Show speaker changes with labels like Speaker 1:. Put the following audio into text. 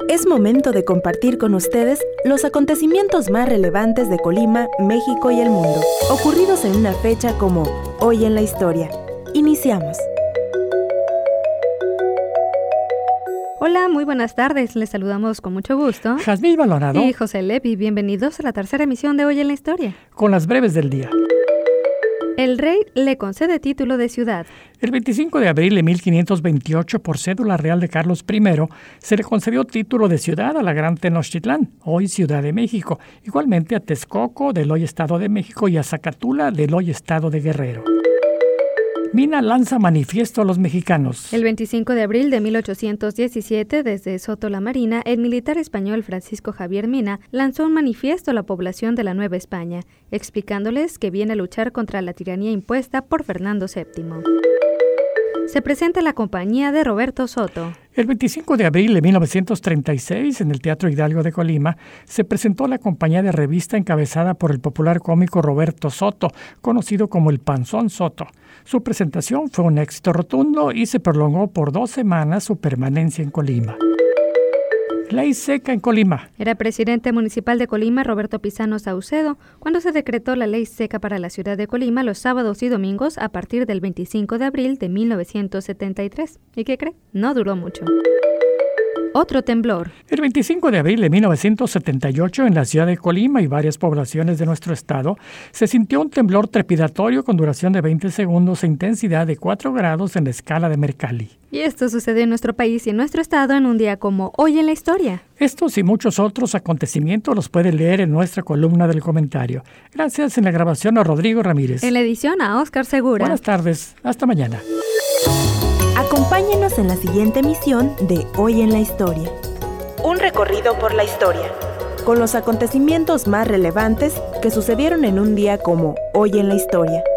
Speaker 1: Es momento de compartir con ustedes los acontecimientos más relevantes de Colima, México y el mundo, ocurridos en una fecha como Hoy en la Historia. Iniciamos.
Speaker 2: Hola, muy buenas tardes. Les saludamos con mucho gusto.
Speaker 3: Jazmín Valorado
Speaker 2: y José Levi. Bienvenidos a la tercera emisión de Hoy en la Historia.
Speaker 3: Con las breves del día.
Speaker 2: El rey le concede título de ciudad.
Speaker 3: El 25 de abril de 1528, por cédula real de Carlos I, se le concedió título de ciudad a la Gran Tenochtitlán, hoy Ciudad de México, igualmente a Texcoco, del hoy Estado de México, y a Zacatula, del hoy Estado de Guerrero. Mina lanza manifiesto a los mexicanos.
Speaker 2: El 25 de abril de 1817, desde Soto la Marina, el militar español Francisco Javier Mina lanzó un manifiesto a la población de la Nueva España, explicándoles que viene a luchar contra la tiranía impuesta por Fernando VII. Se presenta la compañía de Roberto Soto.
Speaker 3: El 25 de abril de 1936, en el Teatro Hidalgo de Colima, se presentó la compañía de revista encabezada por el popular cómico Roberto Soto, conocido como el Panzón Soto. Su presentación fue un éxito rotundo y se prolongó por 2 semanas su permanencia en Colima. Ley seca en Colima.
Speaker 2: Era presidente municipal de Colima Roberto Pizano Saucedo cuando se decretó la ley seca para la ciudad de Colima los sábados y domingos a partir del 25 de abril de 1973. ¿Y qué cree? No duró mucho. Otro temblor.
Speaker 3: El 25 de abril de 1978, en la ciudad de Colima y varias poblaciones de nuestro estado, se sintió un temblor trepidatorio con duración de 20 segundos e intensidad de 4 grados en la escala de Mercalli.
Speaker 2: Y esto sucedió en nuestro país y en nuestro estado en un día como Hoy en la Historia.
Speaker 3: Estos y muchos otros acontecimientos los puede leer en nuestra columna del comentario. Gracias en la grabación a Rodrigo Ramírez.
Speaker 2: En la edición a Óscar Segura.
Speaker 3: Buenas tardes. Hasta mañana.
Speaker 1: Acompáñenos en la siguiente emisión de Hoy en la Historia. Un recorrido por la historia, con los acontecimientos más relevantes que sucedieron en un día como Hoy en la Historia.